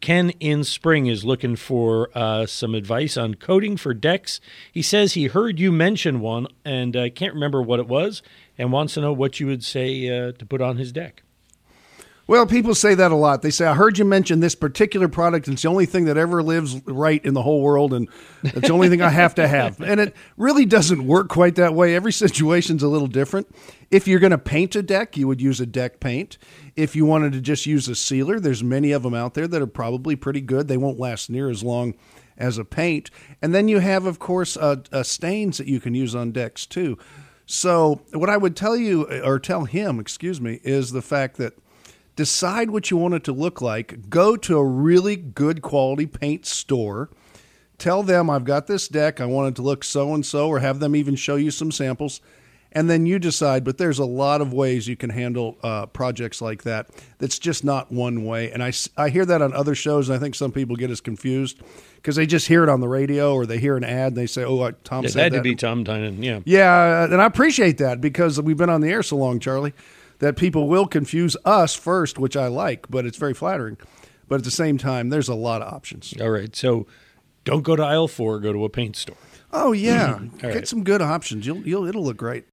Ken in Spring is looking for some advice on coating for decks. He says he heard you mention one and can't remember what it was and wants to know what you would say to put on his deck. Well, people say that a lot. They say, I heard you mention this particular product, and it's the only thing that ever lives right in the whole world, and it's the only thing I have to have. And it really doesn't work quite that way. Every situation's a little different. If you're going to paint a deck, you would use a deck paint. If you wanted to just use a sealer, there's many of them out there that are probably pretty good. They won't last near as long as a paint. And then you have, of course, stains that you can use on decks, too. So what I would tell you, or tell him, is the fact that decide what you want it to look like. Go to a really good quality paint store. Tell them, I've got this deck. I want it to look so-and-so, or have them even show you some samples. And then you decide. But there's a lot of ways you can handle projects like that. That's just not one way. And I hear that on other shows, and I think some people get as confused because they just hear it on the radio or they hear an ad and they say, oh, Tom said that. It had to be Tom Tynan, yeah. Yeah, and I appreciate that because we've been on the air so long, Charlie, that people will confuse us first, which I like, but it's very flattering. But at the same time, there's a lot of options. All right, so don't go to aisle 4, go to a paint store. Oh, yeah. All Get right. some good options. It'll look great.